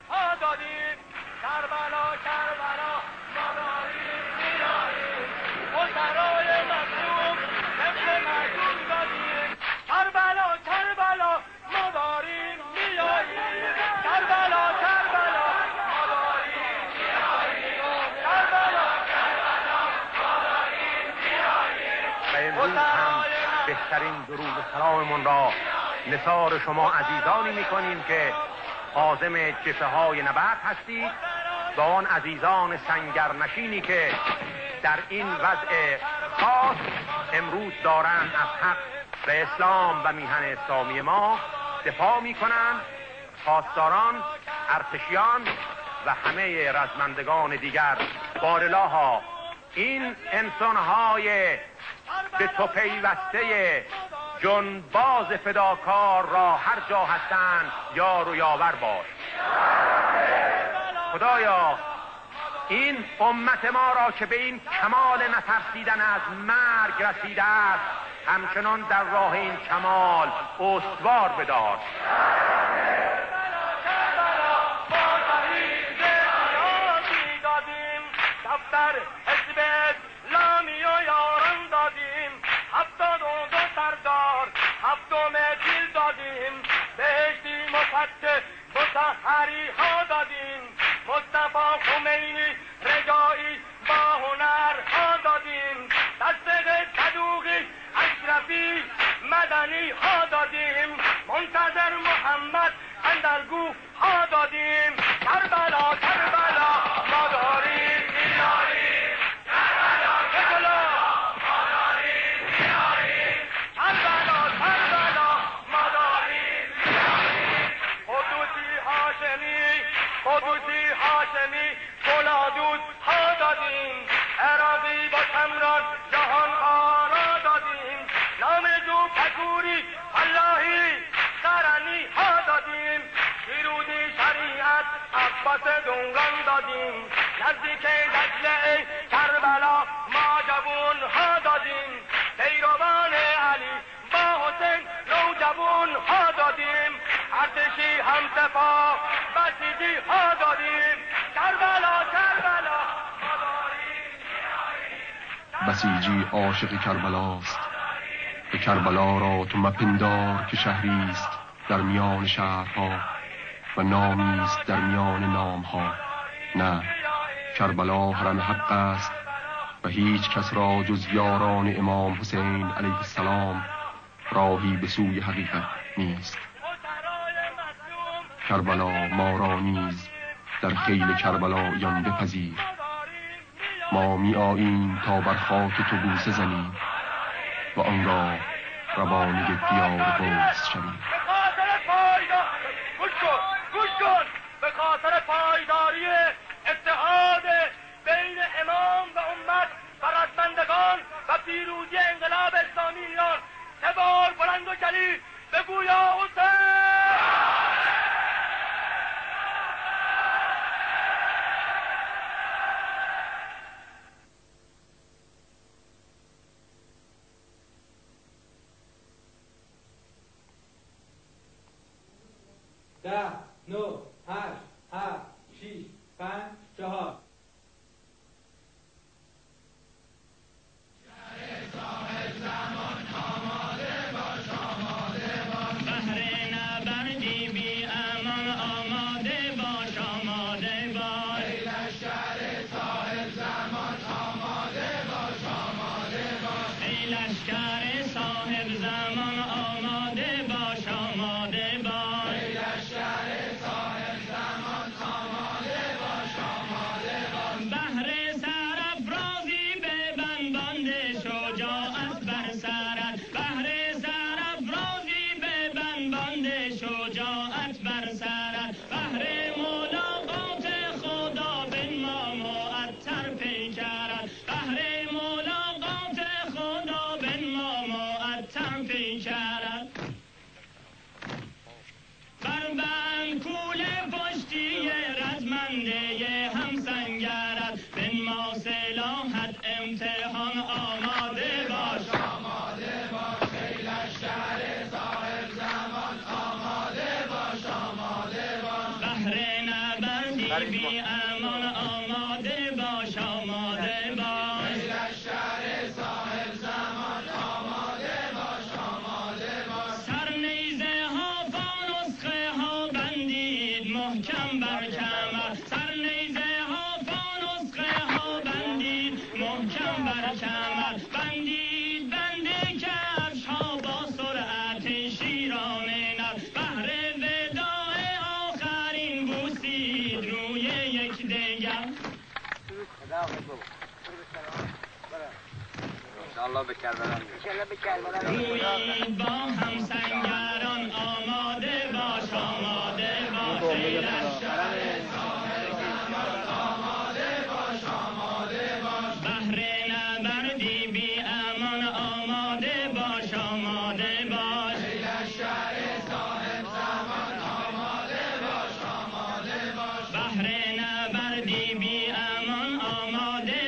ها دادیم، کربلا کربلا ما داریم میاییم، اسرای مظلوم مثل مظلوم دادیم، کربلا کربلا ما داریم میاییم، کربلا کربلا ما داریم میاییم، کربلا کربلا ما داریم میاییم. و امروز هم بهترین درود و سلاممون را نثار شما عزیزانی میکنیم که عازم جبهه های نبرد هستید و آن عزیزان سنگرنشینی که در این وضع خاص امروز دارند از حق و اسلام و میهن اسلامی ما دفاع میکنند. پاسداران، ارتشیان و همه رزمندگان دیگر، بارلاها این انسانهای به تو پیوسته جنباز فداکار را هر جا هستند یار و یاور باش. خدایا این امت ما را که به این کمال نترسیدن از مرگ رسیده است همچنان در راه این کمال استوار بدار. دفتر حزب اسلامی و یاران دادیم، 72 سردار 7 تیل دادیم، بهشتی مفتح مطهری ها دادیم، مصطفی خمینی رجایی با هنر ها دادیم، تصدیق صدوقی اشرفی مدنی ها دادیم، منتظر محمد اندرگو ها دادیم، کربلا کربلا ما داریم میاریم، کربلا کربلا ما داریم میاریم، کربلا کربلا ما داریم میاریم. قدوسی هاشمی گلادوز ها دادیم، عراقی با شمران جهان آرا دادیم، نامجو پکوری اللهی سرنی ها دادیم، شیرودی شریعت عباس دنگان دادیم، نزدیک دجله کربلا ما جوون ها دادیم، پیروان علی با حسین نوجوان ها دادیم، ارتشی همسپاه بسیجی ها دادیم، کربلا کربلا ما داریم. بسیجی عاشق کربلاست، به کربلا را تو مپندار که شهریست در میان شهرها و نامیست در میان نامها. نه، کربلا حرم حق است و هیچ کس را جز یاران امام حسین علیه السلام راهی به سوی حقیقت نیست. کربلا ما را نیز در خیل کربلایان بپذیر. ما می آییم تا بر خاک تو بوسه زنیم و آنگاه روانه دیار قدس شویم. گوش کن، به خاطر پایداری اتحاد بین امام و امت و رزمندگان و پیروزی انقلاب اسلامی ایران 3 بار بلند و جلی بگو یا حسین. ده 9 8 7 6 5 4 امتحان آماده باش، آماده باش، ای لشکر صاحب زمان آماده باش. بی امان آماده باش آماده باش لشکر صاحب زمان آماده باش آماده باش سر نیزه ها فانوسخه ها بندید محکم بر کمر سر نیزه ها فانوسخه ها بندید محکم بر کمر بندید بنده کفش ها با سرعت شیران نر بهر وداع آخرین بوسید روی یک دگر رویید با هم سنگران آماده باش آماده باش لشکر آماده باش آماده باش بهر نبردی بی امان آماده باش آماده باش لشکر صاحب زمان آماده باش آماده باش بهر نبردی بی امان آماده